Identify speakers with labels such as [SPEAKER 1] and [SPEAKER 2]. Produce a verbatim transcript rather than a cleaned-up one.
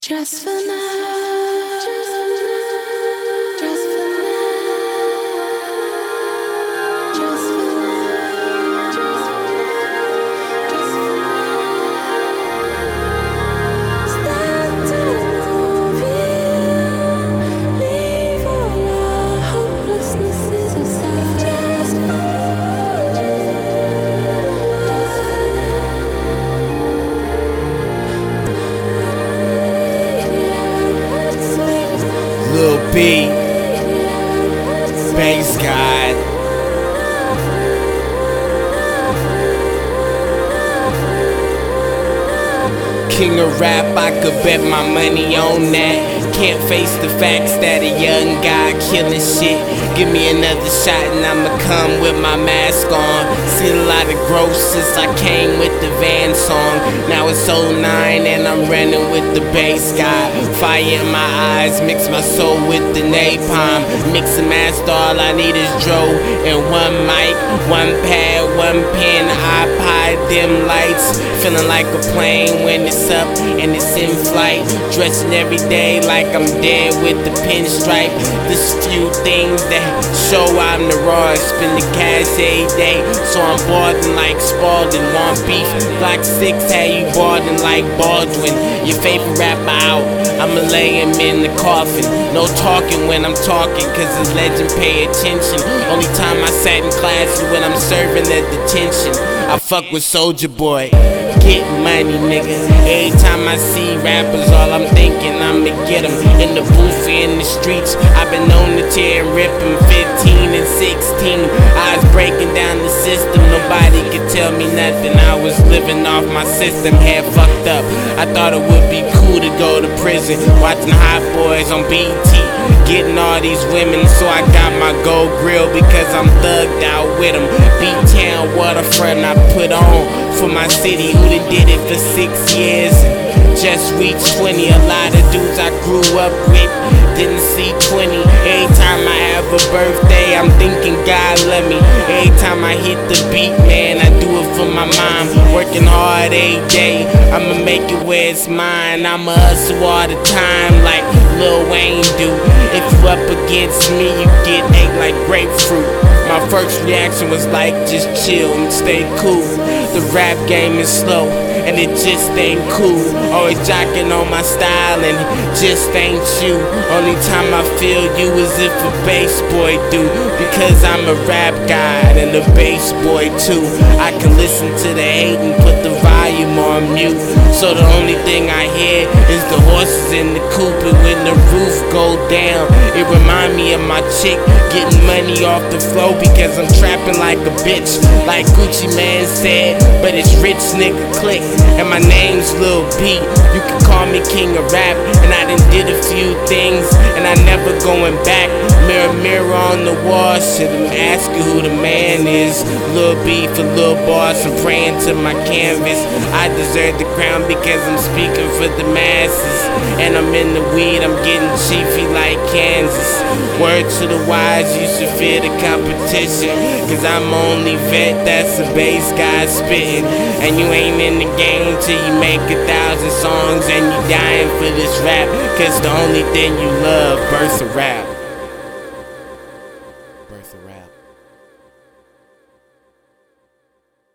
[SPEAKER 1] Just for now, just for now, just for now, just for now, just for now. Start to move you, leave all our hopelessnesses aside. Just for now, just for
[SPEAKER 2] Lil B, Bass God. King of rap, I could bet my money on that. Can't face the facts that a young guy killing shit. Give me another shot and I'ma come with my mask on. Seen a lot of growth since I came with the Van song. Now it's oh nine and I'm running with the Bass God. Fire in my eyes, mix my soul with the napalm. Mix and master, all I need is Dro and one mic, one pad, one pen, iPod, dim lights. Feeling like a plane when it's up and it's in flight. Dressing every day like I'm dead with the pinstripe. There's few things that show I'm the raw. Spend the cash every day, so I'm balding like Spalding. Want beef? Block six had you balding like Baldwin. Your favorite rapper out, I'ma lay him in the coffin. No talking when I'm talking, cause his legend pay attention. Only time I sat in class is when I'm serving at detention. I fuck with Soulja Boy. Get money, nigga. Every time I see rappers, all I'm thinking I'ma get them. In the booth, in the streets, I've been known to tear and rip them. Fifteen and sixteen, I was breaking down the system. Nobody could tell me nothing. I was living off my system, head fucked up. I thought it would be cool to go to prison, watching Hot Boys on B E T, getting all these women. So I got my gold grill because I'm thugged out with them. B-Town waterfront I put on for my city, who done did it for six years and just reached twenty. A lot of dudes I grew up with didn't see twenty. Every time I have a birthday, I'm thinking God love me. Every time I hit the beat, man, I do it for my mom. Working hard every day, I'ma make it where it's mine. I'ma hustle all the time like Lil Wayne do. If you up against me, you get ate like grapefruit. My first reaction was like, just chill and stay cool. The rap game is slow and it just ain't cool. Always jocking on my style and it just ain't you. Only time I feel you is if a bass boy do, because I'm a rap god and a bass boy too. I can listen to the hate and put the volume on mute, so the only thing I hear is the horses in the coop. And when the roof go down, it remind me of my chick getting money off the floor, because I'm trapping like a bitch, like Gucci Man said. But it's rich nigga click, and my name's Lil B. You can call me king of rap, and I done did a few things, and I never going back. Mirror, mirror on the wall, shit, I'm asking who the man is. Lil B for Lil Boss, I'm praying to my canvas. I deserve the crown because I'm speaking for the masses, and I'm in the weed, I'm getting chiefy like Kansas. Word to the wise, you should fear the competition, cause I'm only vet that's a bass guy spitting. And you ain't in the game till you make a thousand songs, and you dying for this rap, cause the only thing you love, birth of rap.